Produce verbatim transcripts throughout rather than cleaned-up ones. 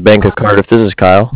with Bank of Cardiff. This is Kyle.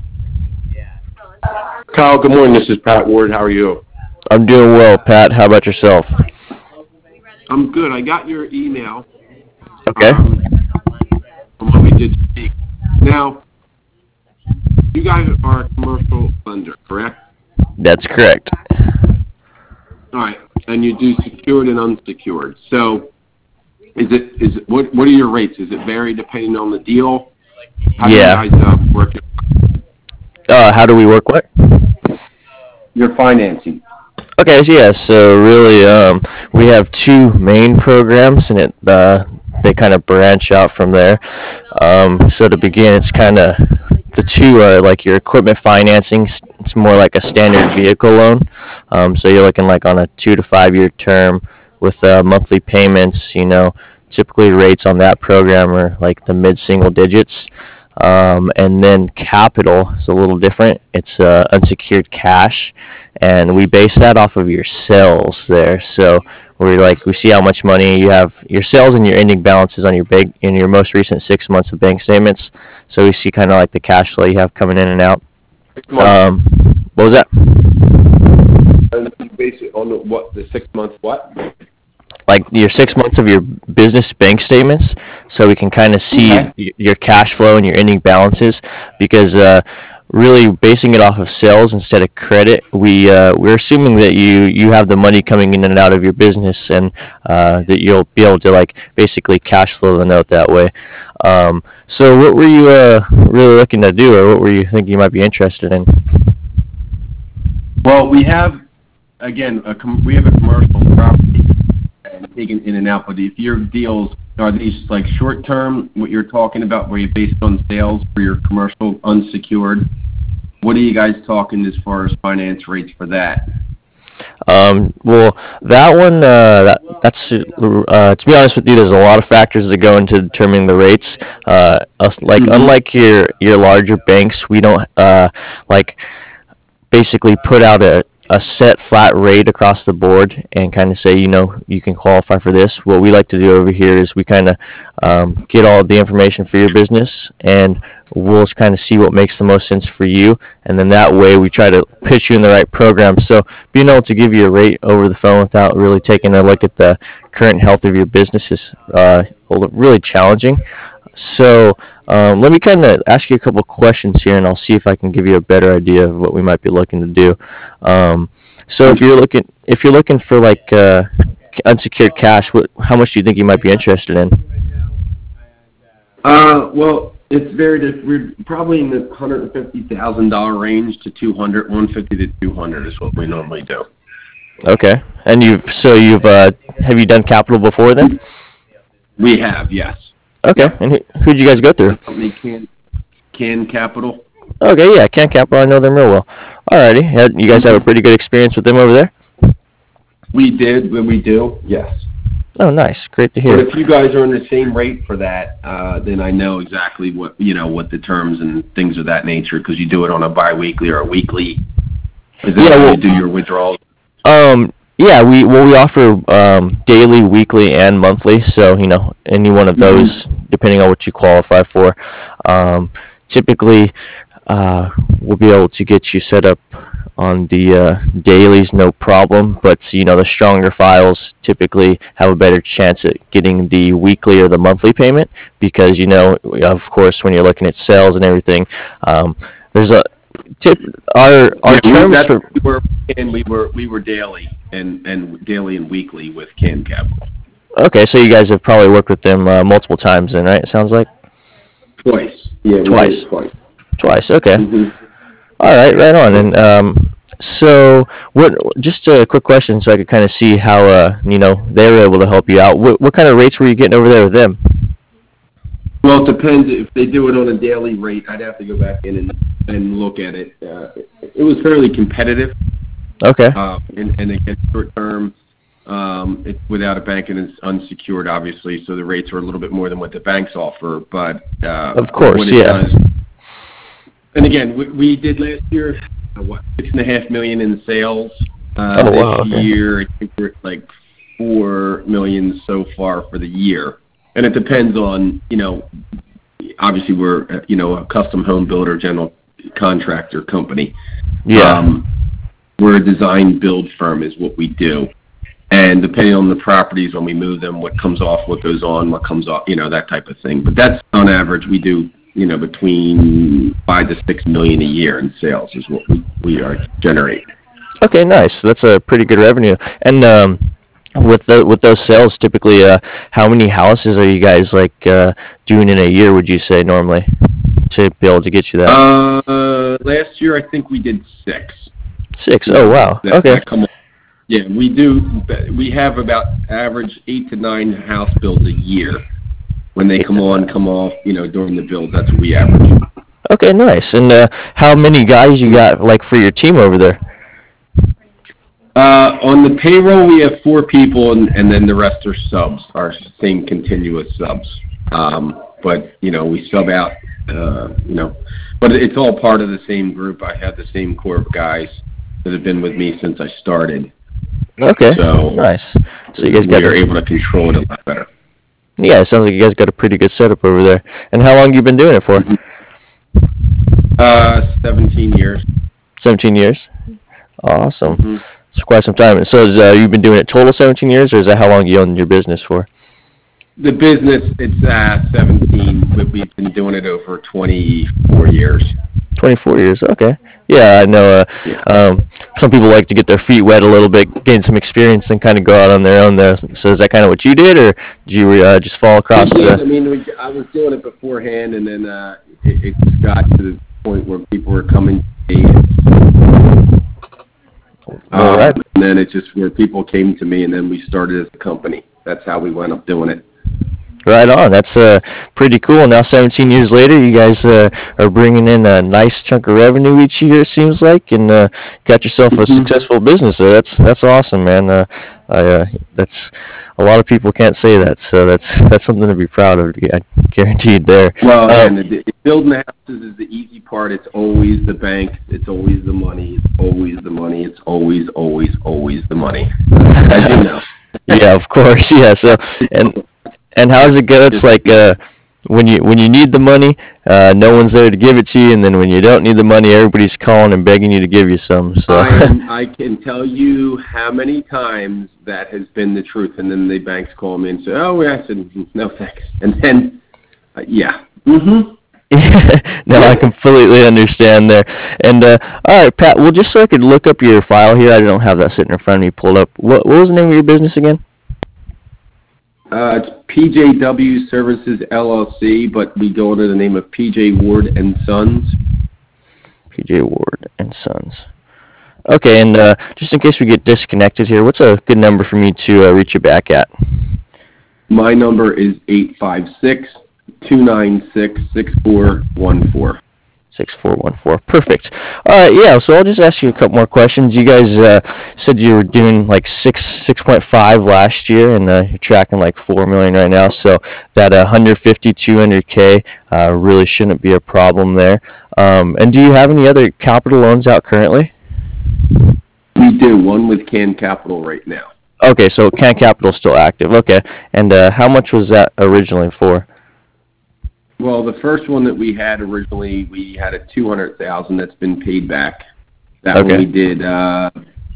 Kyle, good morning. This is Pat Ward. How are you? I'm doing well, Pat. How about yourself? I'm good. I got your email. Okay. Um, from what we did speak. Now, you guys are a commercial lender, correct? That's correct. All right. And you do secured and unsecured. So, is it is it what what are your rates? Is it vary depending on the deal? How Yeah. do you guys uh, work it? Uh, how do we work what? Your financing. Okay, so yeah, so really, um, we have two main programs, and it uh, they kind of branch out from there. Um, so to begin, it's kind of the two are like your equipment financing. It's more like a standard vehicle loan. Um, so you're looking like on a two to five year term with uh, monthly payments. You know, typically rates on that program are like the mid single digits. Um, and then capital is a little different. It's uh, unsecured cash, and we base that off of your sales there. So we like we see how much money you have, your sales and your ending balances on your big in your most recent six months of bank statements. So we see kind of like the cash flow you have coming in and out. Um, what was that? And you base it on the, what the six month what? Like your six months of your business bank statements, so we can kind of see Okay. y- your cash flow and your ending balances. Because uh, really basing it off of sales instead of credit, we uh, we're assuming that you you have the money coming in and out of your business, and uh, that you'll be able to like basically cash flow the note that way. Um, so what were you uh, really looking to do, or what were you thinking you might be interested in? Well, we have again a com- we have a commercial property and taken in and out. But if your deals are these like short term, what you're talking about, where you based on sales for your commercial unsecured, what are you guys talking as far as finance rates for that? Um, well, that one, uh, that, that's, uh, to be honest with you, there's a lot of factors that go into determining the rates. Uh, us- like, Mm-hmm. unlike your, your larger banks, we don't, uh, like, basically put out a, a set flat rate across the board and kind of say, you know, you can qualify for this. What we like to do over here is we kind of um, get all of the information for your business, and we'll kind of see what makes the most sense for you. And then that way we try to pitch you in the right program. So being able to give you a rate over the phone without really taking a look at the current health of your business is uh, really challenging. So um, let me kind of ask you a couple questions here, and I'll see if I can give you a better idea of what we might be looking to do. Um, so if you're looking if you're looking for like uh, unsecured cash, what, how much do you think you might be interested in? Uh, well, it's very diff- we're probably in the one hundred fifty thousand dollar range to two hundred, one fifty to two hundred is what we normally do. Okay, and you've so you've uh, have you done capital before then? We have, yes. Okay, Yep. and who, who'd you guys go through? The company can can capital. Okay, yeah, Can Capital, I know them real well. Alrighty, had- you guys have a pretty good experience with them over there? We did when we do, yes. Oh, nice, great to But hear. if you guys are on the same rate for that, uh, then I know exactly what you know what the terms and things of that nature, because you do it on a biweekly or a weekly. Is that Yeah, how well- you do your withdrawals? Um, yeah, we well we offer um, daily, weekly, and monthly. So you know any one of those, depending on what you qualify for. Um, typically, uh, we'll be able to get you set up on the uh, dailies, no problem. But you know the stronger files typically have a better chance at getting the weekly or the monthly payment, because you know of course when you're looking at sales and everything, um, there's a tip our our Yeah, we, terms that's for. what we were and we were we were daily and and daily and weekly with Can Capital. Okay, so you guys have probably worked with them uh, multiple times then, right? It sounds like Twice. Yeah, we Twice. did it twice. twice. Okay. hmm All right, right on. And um, so what? Just a quick question, so I could kind of see how uh, you know they were able to help you out. What what kind of rates were you getting over there with them? Well, it depends. If they do it on a daily rate, I'd have to go back in and, and look at it. Uh, it. It was fairly competitive, Okay. uh, and, and again, short term, um, it, without a bank, and it's unsecured, obviously, so the rates are a little bit more than what the banks offer. But uh, Of course, what it yeah. does, and again, we, we did last year, uh, what, six and a half million in sales. Uh, Oh, this wow, okay. year, I think we're at like four million so far for the year. And it depends on, you know, obviously we're uh, you know a custom home builder, general contractor company. Yeah. Um, we're a design build firm is what we do. And depending on the properties, when we move them, what comes off, what goes on, what comes off, you know, that type of thing. But that's on average, we do, you know, between five to six million a year in sales is what we, we are generating. Okay, nice. That's a pretty good revenue. And um, with the with those sales, typically, uh, how many houses are you guys like uh, doing in a year? Would you say normally to be able to get you that? Uh, last year I think we did six. Six. Oh wow. That, Okay. that come on. Yeah, we do. We have about average eight to nine house builds a year. When they come on, come off, you know, during the build, that's what we average. Okay, nice. And uh, how many guys you got like for your team over there? Uh, on the payroll, we have four people, and, and then the rest are subs, our same continuous subs. Um, but you know, we sub out. Uh, you know, but it's all part of the same group. I have the same core of guys that have been with me since I started. Okay. So nice. So you guys we got are a, able to control it a lot better. Yeah, it sounds like you guys got a pretty good setup over there. And how long you been doing it for? Uh, seventeen years. Seventeen years. Awesome. Mm-hmm. It's quite some time. So is, uh, you've been doing it total seventeen years, or is that how long you owned your business for? The business, it's uh, seventeen, but we've been doing it over twenty-four years. twenty-four years. Okay. Yeah, I know. Uh, Yeah. um, some people like to get their feet wet a little bit, gain some experience, and kind of go out on their own. There. So is that kind of what you did, or did you uh, just fall across We did. the? I mean, we, I was doing it beforehand, and then uh, it, it just got to the point where people were coming to me. All Um, right. And then it just where people came to me, and then we started as a company. That's how we went up doing it. Right on. That's uh, pretty cool. Now, seventeen years later, you guys uh, are bringing in a nice chunk of revenue each year, it seems like, and uh, got yourself a Mhm. successful business there. That's that's awesome, man. Uh, I, uh, that's a lot of people can't say that, so that's that's something to be proud of. I guaranteed there. Well, Um, and the, the, building the houses is the easy part. It's always the bank. It's always the money. It's always the money. It's always, always, always the money. As you know. yeah, of course. Yeah. So and and how does it go? It's like uh, when you when you need the money, uh, no one's there to give it to you, and then when you don't need the money, everybody's calling and begging you to give you some. So I, am, I can tell you how many times that has been the truth, and then the banks call me and say, "Oh, I said no thanks," and then uh, yeah. Mm-hmm. no, I completely understand there. And uh, all right, Pat. Well, just so I could look up your file here, I don't have that sitting in front of me pulled up. What what was the name of your business again? Uh, it's P J W Services L L C, but we go under the name of P J Ward and Sons. P J Ward and Sons. Okay, and uh, just in case we get disconnected here, what's a good number for me to uh, reach you back at? My number is eight five six, two nine six, six four one four. six four one four. Perfect. All right, yeah, so I'll just ask you a couple more questions. You guys uh, said you were doing like six, 6.5 last year, and uh, you're tracking like four million right now, so that uh, one fifty, two hundred K uh, really shouldn't be a problem there. Um, and do you have any other capital loans out currently? We do, one with Can Capital right now. Okay, so Can Capital is still active. Okay, and uh, how much was that originally for? Well, the first one that we had originally, we had a two hundred thousand that's been paid back. That Okay. one we did uh,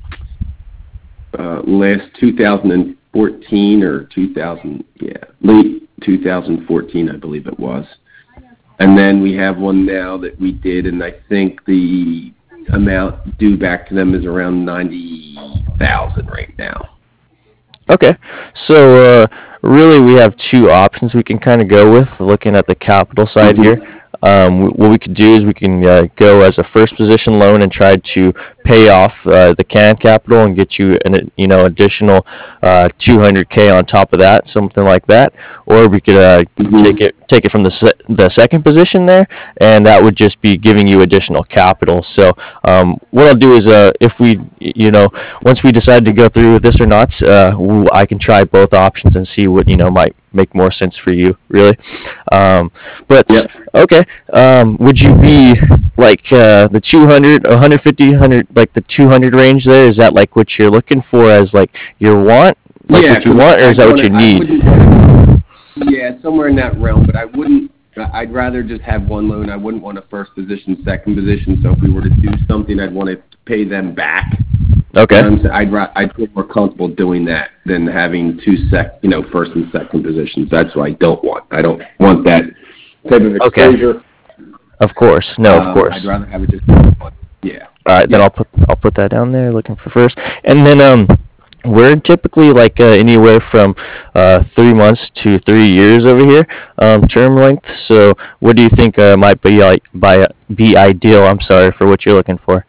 uh, last two thousand fourteen or two thousand, yeah, late two thousand fourteen, I believe it was. And then we have one now that we did, and I think the amount due back to them is around ninety thousand right now. Okay, so uh, really we have two options we can kind of go with looking at the capital side Mhm. here. Um, w- what we could do is we can uh, go as a first position loan and try to pay off uh, the Can Capital and get you an you know additional uh, two hundred K on top of that, something like that. Or we could uh, Mhm. take it take it from the se- the second position there, and that would just be giving you additional capital. So um, what I'll do is uh, if we you know once we decide to go through with this or not, uh, w- I can try both options and see what you know might make more sense for you, really. Um, but Yep. okay, um, would you be like uh, the two hundred, one fifty, one hundred, like the two hundred range there? Is that like what you're looking for as like your want, like Yeah, what you 'cause want, or I is that what wanna- you I need? wouldn't- Yeah, somewhere in that realm, but I wouldn't I'd rather just have one loan. I wouldn't want a first position, second position. So if we were to do something, I'd want to pay them back. Okay. You know what I'm saying? I'd ra- I'd feel more comfortable doing that than having two sec, you know, first and second positions. That's what I don't want. I don't want that type of exposure. Okay. Of course. No, of Um, course. I'd rather have it just one. Yeah. All right, then Yeah. I'll put I'll put that down there. Looking for first, and then um, we're typically like uh, anywhere from uh three months to three years over here, um, term length. So, what do you think uh, might be like by be ideal? I'm sorry for what you're looking for.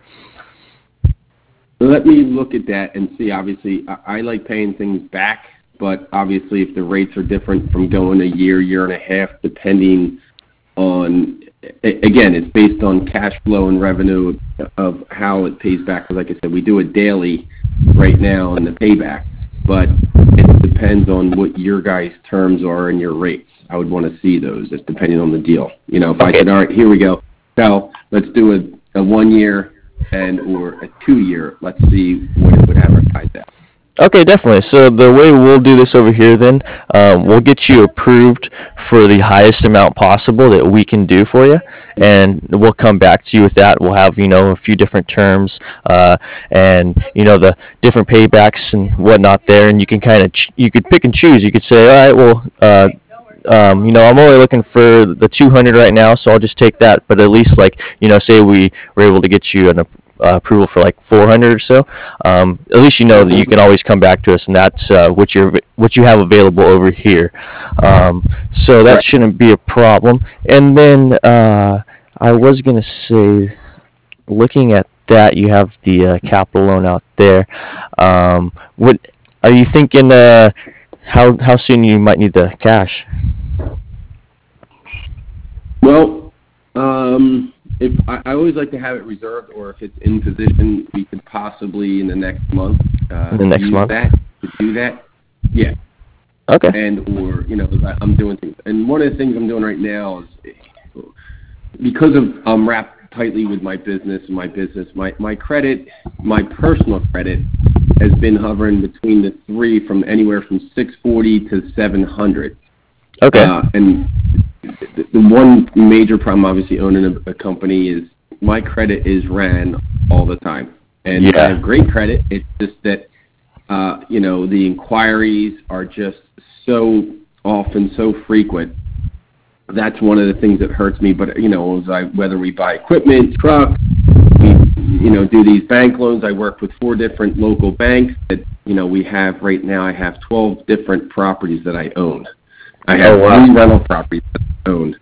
Let me look at that and see. Obviously, I, I like paying things back, but obviously, if the rates are different from going a year, year and a half, depending on, again, it's based on cash flow and revenue of how it pays back. Because, like I said, we do it daily right now in the payback, but it depends on what your guys' terms are and your rates. I would want to see those. It's depending on the deal. You know, if I said, all right, here we go, so let's do a, a one year and or a two year. Let's see what it would advertise at. Okay, definitely. So the way we'll do this over here, then, um, we'll get you approved for the highest amount possible that we can do for you, and we'll come back to you with that. We'll have, you know, a few different terms, uh, and, you know, the different paybacks and whatnot there, and you can kind of, ch- you could pick and choose. You could say, all right, well, uh, um, you know, I'm only looking for the two hundred right now, so I'll just take that. But at least, like, you know, say we were able to get you an uh, approval for like four hundred or so. Um, at least you know that you can always come back to us, and that's uh, what you're what you have available over here. Um, so that Right. shouldn't be a problem. And then uh, I was gonna say, looking at that, you have the uh, capital loan out there. Um, what are you thinking? Uh, how how soon you might need the cash? Well, um, if I, I always like to have it reserved, or if it's in position, we could possibly in the next month uh, In the next use month? that to do that. Yeah. Okay. And or you know, I- I'm doing things. And one of the things I'm doing right now is because of I'm wrapped tightly with my business and my business, my my credit, my personal credit has been hovering between the three from anywhere from six forty to seven hundred. Okay. Uh, and the, the one major problem, obviously, owning a, a company is my credit is ran all the time, and Yeah. I have great credit. It's just that uh, you know the inquiries are just so often, so frequent. That's one of the things that hurts me. But you know, as I, whether we buy equipment, trucks, we you know do these bank loans. I work with four different local banks that you know we have right now. I have twelve different properties that I own. I have Oh, wow. three rental properties that I own.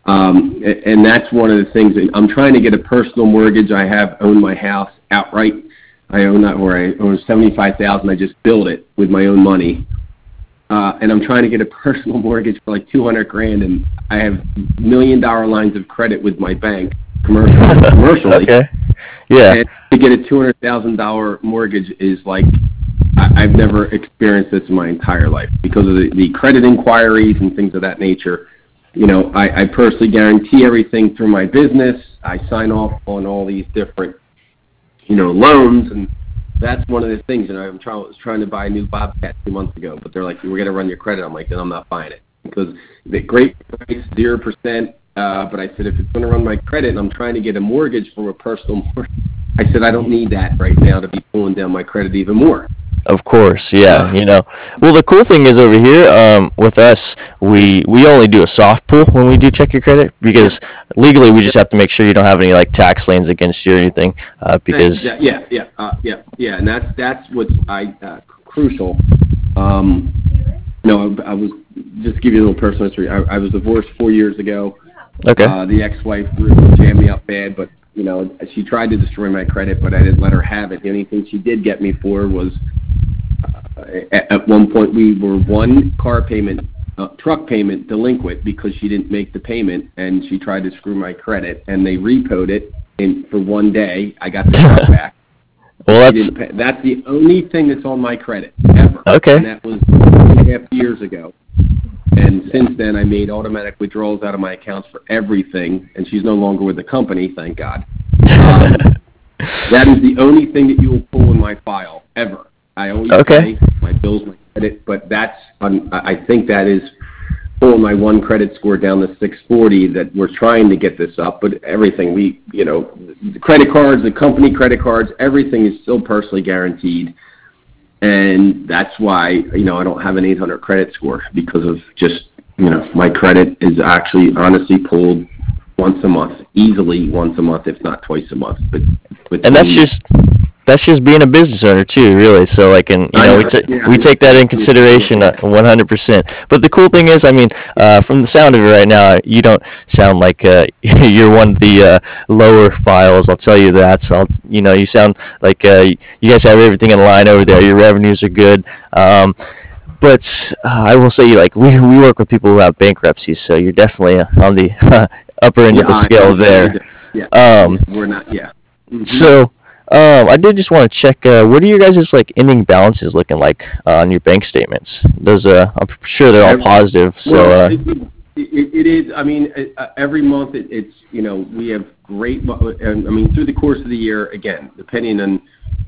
Um, a- and that's one of the things. That I'm trying to get a personal mortgage. I have owned my house outright. I own that where I own seventy-five thousand. I just built it with my own money. Uh, and I'm trying to get a personal mortgage for like two hundred grand, and I have million dollar lines of credit with my bank, commercial, commercially. Okay. Yeah. And to get a two hundred thousand dollar mortgage is like I, I've never experienced this in my entire life because of the, the credit inquiries and things of that nature. You know, I, I personally guarantee everything through my business. I sign off on all these different, you know, loans, and that's one of the things. You know, I'm trying was trying to buy a new Bobcat two months ago, but they're like, "We're gonna run your credit." I'm like, "Then I'm not buying it because the great price, zero percent." Uh, but I said, if it's gonna run my credit, and I'm trying to get a mortgage from a personal mortgage, I said I don't need that right now to be pulling down my credit even more. Of course, yeah, you know. Well, the cool thing is over here, um, with us, we we only do a soft pull when we do check your credit because legally we just have to make sure you don't have any like tax liens against you or anything. Uh, because yeah, yeah, yeah, uh, yeah, yeah, and that's that's what's I uh, crucial. Um, no, I, I was just to give you a little personal history. I, I was divorced four years ago. okay, Uh, the ex-wife really jammed me up bad, but you know she tried to destroy my credit, but I didn't let her have it. The only thing she did get me for was uh, at, at one point we were one car payment, uh, truck payment delinquent because she didn't make the payment, and she tried to screw my credit, and they repoed it in for one day. I got the truck back. well She that's didn't pay. That's the only thing that's on my credit ever. Okay. And that was two and a half years ago. And since then, I made automatic withdrawals out of my accounts for everything, and she's no longer with the company, thank God. Um, that is the only thing that you will pull in my file, ever. I always Okay. pay my bills, my credit, but that's, um, I I think that is pulling my one credit score down to six forty that we're trying to get this up, but everything we, you know, the credit cards, the company credit cards, everything is still personally guaranteed. And that's why, you know, I don't have an eight hundred credit score because of just, you know, my credit is actually honestly pulled once a month, easily once a month, if not twice a month. But, but And that's just that's just being a business owner too, really. So like, and you know, we ta- yeah, we take that in consideration uh, one hundred percent. But the cool thing is, I mean, uh, from the sound of it right now, you don't sound like uh, you're one of the uh, lower files. I'll tell you that. So I'll, you know, you sound like uh, you guys have everything in line over there. Your revenues are good. Um, but uh, I will say, like, we we work with people who have bankruptcies, so you're definitely uh, on the upper end yeah, of the I- scale I- there. Yeah, Um, we're not, yeah. Mhm. so, um, I did just want to check. Uh, what are your guys' like ending balances looking like uh, on your bank statements? Those, uh, I'm sure they're all Every- positive. So, Well, uh, it, it, it is. I mean, uh, every month it, it's you know we have great. mo- and I mean, through the course of the year, again, depending on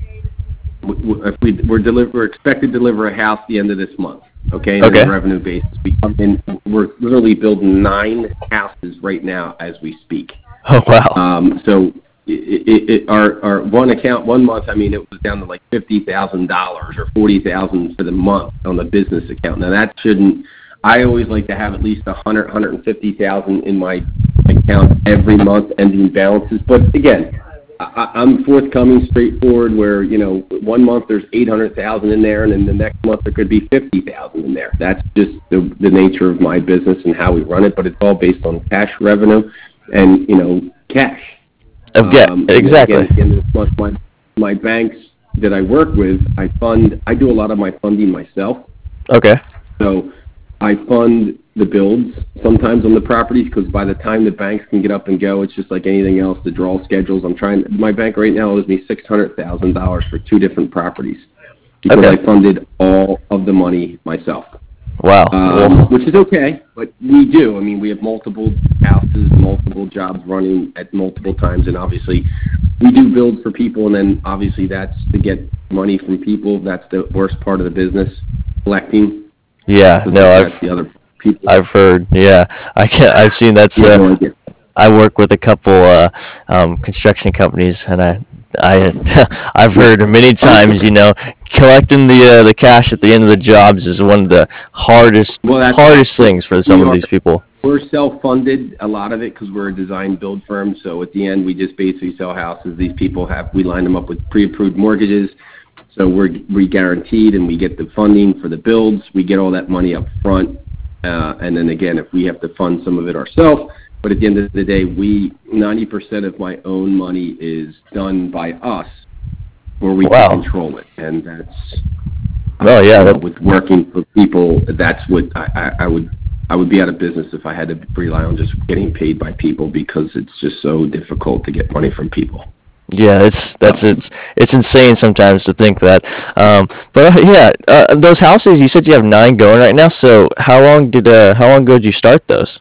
w- w- if we we're deliver we're expected to deliver a house the end of this month. Okay, and Okay. on a revenue basis, we come in. We're literally building nine houses right now as we speak. oh wow, Um, so it, it, it, our our one account one month, I mean, it was down to like fifty thousand dollars or forty thousand for the month on the business account. Now that shouldn't. I always like to have at least a hundred, hundred and fifty thousand in my account every month, ending balances. But again, I, I'm forthcoming, straightforward. Where you know, one month there's eight hundred thousand in there, and then the next month there could be fifty thousand in there. That's just the the nature of my business and how we run it. But it's all based on cash revenue and you know cash. Uh, yeah, Um, and exactly. Again, at the end of this month, my, my banks that I work with, I fund. I do a lot of my funding myself. Okay. So I fund the builds sometimes on the properties because by the time the banks can get up and go, it's just like anything else. The draw schedules. I'm trying. My bank right now owes me six hundred thousand dollars for two different properties because Okay. I funded all of the money myself. Wow. Um, Well, which is okay, but we do. I mean, we have multiple houses, multiple jobs running at multiple times, and obviously we do build for people, and then obviously that's to get money from people. That's the worst part of the business, collecting. yeah. because No, that's I've the other people. I've heard. Yeah, I can. I've seen that's. You have no Uh, idea. I work with a couple uh, um, construction companies, and I, I, I've heard many times, you know, collecting the uh, the cash at the end of the jobs is one of the hardest Well, that's- hardest things for some we of are- these people. We're self-funded, a lot of it, because we're a design build firm. So at the end, we just basically sell houses. These people have, we line them up with pre-approved mortgages. So we're we guaranteed, and we get the funding for the builds. We get all that money up front, uh, and then again, if we have to fund some of it ourselves. But at the end of the day, we ninety percent of my own money is done by us, where we Wow. can control it, and that's Oh yeah, you know, that, with working for people. That's what I, I, I would. I would be out of business if I had to rely on just getting paid by people because it's just so difficult to get money from people. yeah, it's that's it's it's insane sometimes to think that. Um, but uh, yeah, uh, those houses you said you have nine going right now. So how long did uh, how long ago did you start those?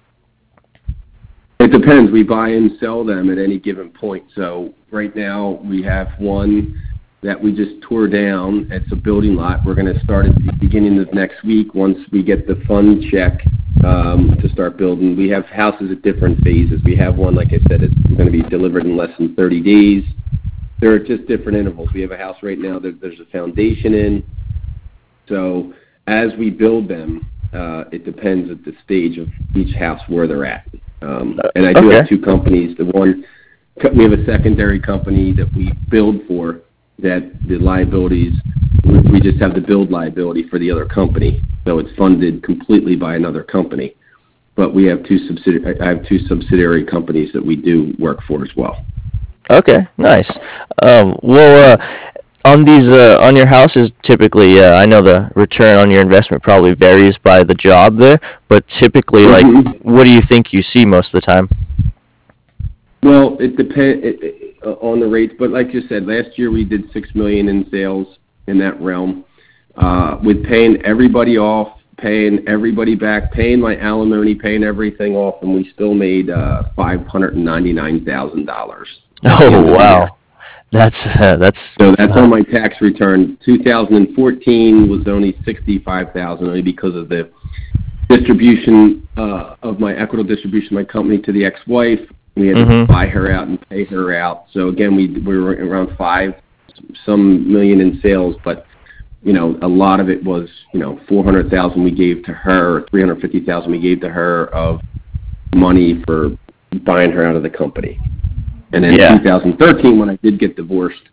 It depends. We buy and sell them at any given point. So right now we have one that we just tore down. It's a building lot. We're going to start at the beginning of next week once we get the fund check um, to start building. We have houses at different phases. We have one, like I said, it's going to be delivered in less than thirty days. There are just different intervals. We have a house right now that there's a foundation in. So as we build them, uh, it depends at the stage of each house where they're at. Um, and I do have Okay. two companies. The one, we have a secondary company that we build for, that the liabilities, we just have the build liability for the other company, so it's funded completely by another company. But we have two subsidiary, I have two subsidiary companies that we do work for as well. Okay, nice. Um, well, uh, on these uh, on your houses, typically, uh, I know the return on your investment probably varies by the job there, but typically, like, Mhm. what do you think you see most of the time? Well, it depends it, it, uh, on the rates, but like you said, last year we did six million in sales in that realm, uh, with paying everybody off, paying everybody back, paying my alimony, paying everything off, and we still made uh, five hundred and ninety nine thousand dollars. Oh wow, that's uh, that's So that's on my tax return. two thousand fourteen was only sixty-five thousand, only because of the distribution uh, of my equitable distribution of my company to the ex-wife. We had Mm-hmm. to buy her out and pay her out. So again, we we were around five some million in sales, but you know, a lot of it was, you know, four hundred thousand we gave to her, or three hundred fifty thousand we gave to her of money for buying her out of the company. And then Yeah. two thousand thirteen, when I did get divorced,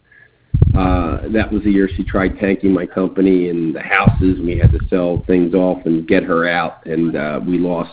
uh, that was the year she tried tanking my company and the houses, and we had to sell things off and get her out, and uh, we lost.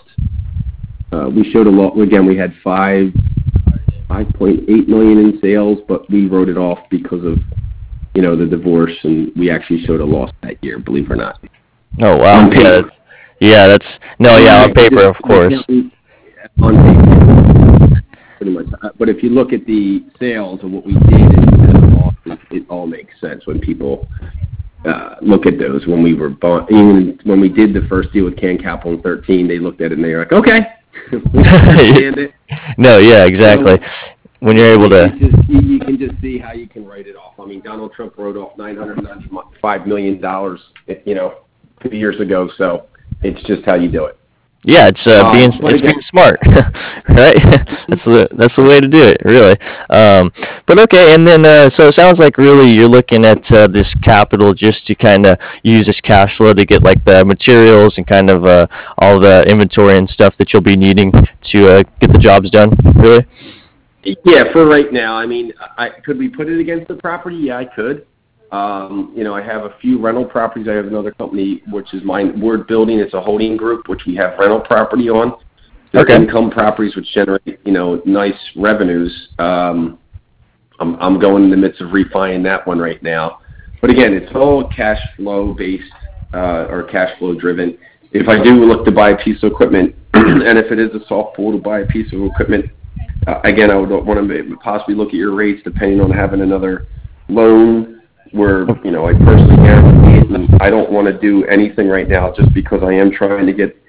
Uh, we showed a lot. Again, we had five, five point eight million in sales, but we wrote it off because of, you know, the divorce, and we actually showed a loss that year, believe it or not. Oh wow. On Yeah. paper. Yeah. That's no. Yeah. On paper, of course. On paper, pretty much. Uh, But if you look at the sales and what we did and the losses, it all makes sense when people uh, look at those. When we were bought, even when we did the first deal with Can Capital in thirteen, they looked at it and they were like, "Okay, we understand it." No. Yeah. Exactly. When you're able to. You, just, you, you can just see how you can write it off. I mean, Donald Trump wrote off nine hundred ninety-five million dollars, you know, two years ago. So it's just how you do it. Yeah, it's uh, Um, being but it's again- being smart, right? that's the that's the way to do it, really. Um, but okay, and then uh, so it sounds like really you're looking at uh, this capital just to kind of use this cash flow to get like the materials and kind of uh, all the inventory and stuff that you'll be needing to uh, get the jobs done, really. Yeah, for right now. I mean, I, could we put it against the property? Yeah, I could. Um, you know, I have a few rental properties. I have another company, which is mine, Word Building. It's a holding group, which we have rental property on. They're Okay. income properties, which generate, you know, nice revenues. Um, I'm, I'm going in the midst of refining that one right now. But again, it's all cash flow based uh, or cash flow driven. If I do look to buy a piece of equipment, and if it is a soft pull to buy a piece of equipment, uh, again, I would want to possibly look at your rates depending on having another loan where, you know, I personally guarantee it, and I don't want to do anything right now just because I am trying to get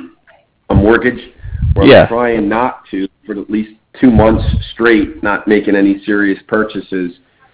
a mortgage, where Yeah. I'm trying not to, for at least two months straight, not making any serious purchases.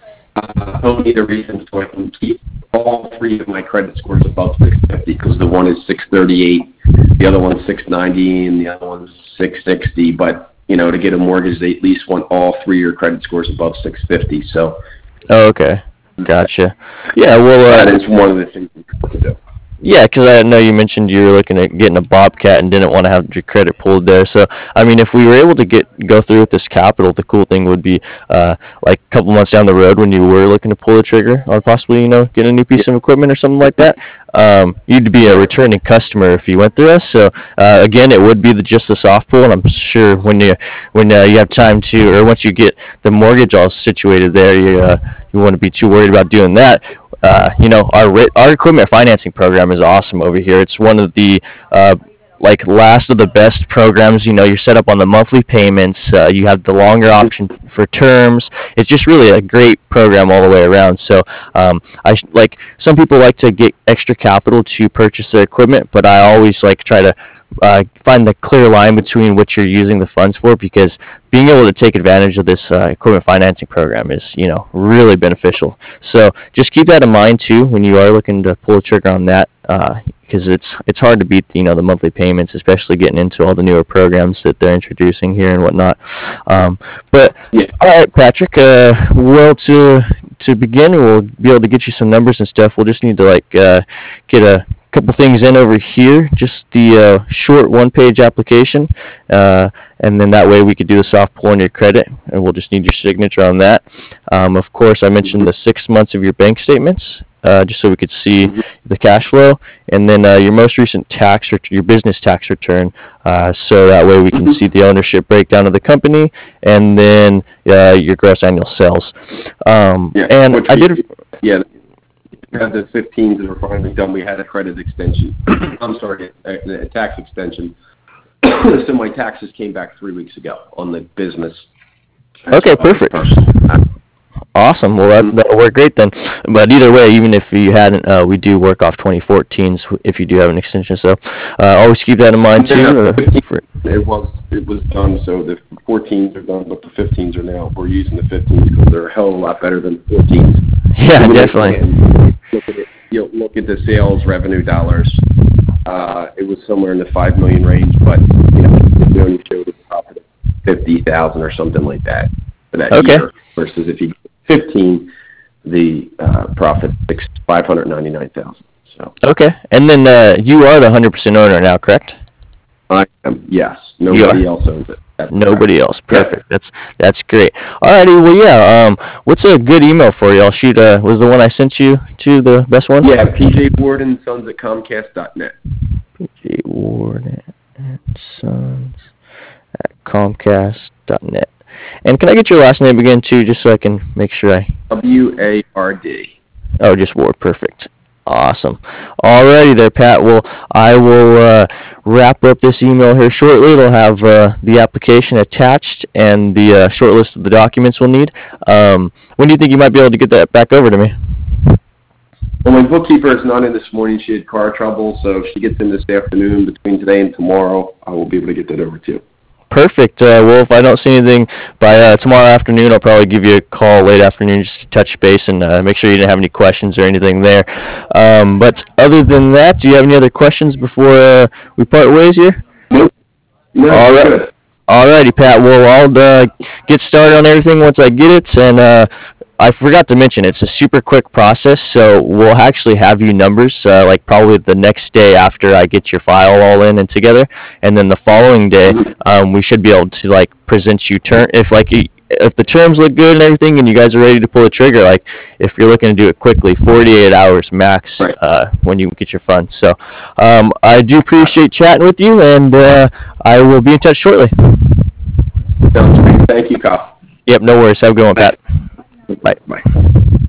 Uh, only the reason so I can keep all three of my credit scores above six fifty, because the one is six thirty-eight, the other one's six ninety, and the other one's six sixty. But, you know, to get a mortgage, they at least want all three of your credit scores above six fifty. So Oh, okay. Gotcha. Yeah. Well. that Uh, is one of the things we have to do. Yeah, because I know you mentioned you were looking at getting a Bobcat and didn't want to have your credit pulled there. So, I mean, if we were able to get go through with this capital, the cool thing would be, uh, like a couple months down the road when you were looking to pull the trigger on possibly, you know, get a new piece of equipment or something like that, um, you'd be a returning customer if you went through us. So, uh, again, it would be the, just the soft pull, and I'm sure when you when uh, you have time to, or once you get the mortgage all situated there, you uh, you wouldn't be too worried about doing that. Uh, you know, our ri- our equipment financing program is awesome over here. It's one of the uh, like last of the best programs. You know, you're set up on the monthly payments. Uh, you have the longer option for terms. It's just really a great program all the way around. So, um, I sh- like some people like to get extra capital to purchase their equipment, but I always like try to uh, find the clear line between what you're using the funds for, because being able to take advantage of this uh, equipment financing program is, you know, really beneficial. So just keep that in mind too when you are looking to pull the trigger on that, because uh, it's it's hard to beat, you know, the monthly payments, especially getting into all the newer programs that they're introducing here and whatnot. Um, but Yeah. all right, Patrick. Uh, well, to to begin, we'll be able to get you some numbers and stuff. We'll just need to like uh, get a couple things in over here, just the uh, short one-page application, uh, and then that way we could do the soft pull on your credit, and we'll just need your signature on that. Um, of course, I mentioned the six months of your bank statements, uh, just so we could see the cash flow, and then uh, your most recent tax or your business tax return, uh, so that way we can see the ownership breakdown of the company, and then uh, your gross annual sales. Um, Yeah, and which I we- did. Yeah, we had the fifteens that were finally done. We had a credit extension. I'm sorry, a, a tax extension. So my taxes came back three weeks ago on the business. Okay, perfect. Personal. Awesome. Well, that, that'll work great then. But either way, even if you hadn't, uh, we do work off twenty fourteens if you do have an extension. So uh, always keep that in mind too. Yeah, Uh, for, It was it was done, so the fourteens are done, but the fifteens are now. We're using the fifteens because they're a hell of a lot better than the fourteens. yeah, So when you definitely. Look at it, you know, look at the sales revenue dollars. uh, it was somewhere in the five million range, but you know, it only showed a profit of fifty thousand or something like that for that Okay. year. Versus if you get fifteen, the uh, profit is five hundred ninety nine thousand. So Okay. And then uh, you are the one hundred percent owner now, correct? I am yes. You Nobody are. else owns it. That's Nobody correct. else. Perfect. That's that's great. Alrighty. Well, yeah. Um, what's a good email for you? I'll shoot. Uh, was the one I sent you to the best one? Yeah, P J Ward and Sons at Comcast dot net. P J Ward and Sons at Comcast dot net. And can I get your last name again too, just so I can make sure I? W A R D. Oh, just Ward. Perfect. Awesome. Alrighty there, Pat. Well, I will uh, wrap up this email here shortly. It'll have uh, the application attached and the uh, short list of the documents we'll need. Um, when do you think you might be able to get that back over to me? Well, my bookkeeper is not in this morning. She had car trouble, so if she gets in this afternoon, between today and tomorrow, I will be able to get that over to you. Perfect. Uh, well, if I don't see anything by uh, tomorrow afternoon, I'll probably give you a call late afternoon just to touch base and uh, make sure you didn't have any questions or anything there. Um, but other than that, do you have any other questions before uh, we part ways here? Nope. No, All we're right. good. Alrighty, Pat. Well, I'll uh, get started on everything once I get it. And uh, I forgot to mention, it's a super quick process, so we'll actually have you numbers uh, like probably the next day after I get your file all in and together, and then the following day um, we should be able to like present you term if like if the terms look good and everything, and you guys are ready to pull the trigger. Like if you're looking to do it quickly, forty-eight hours max Right. uh, when you get your funds. So um, I do appreciate chatting with you, and uh, I will be in touch shortly. Sounds great. Thank you, Kyle. Yep, no worries. Have a good one, Pat. Bye. Bye.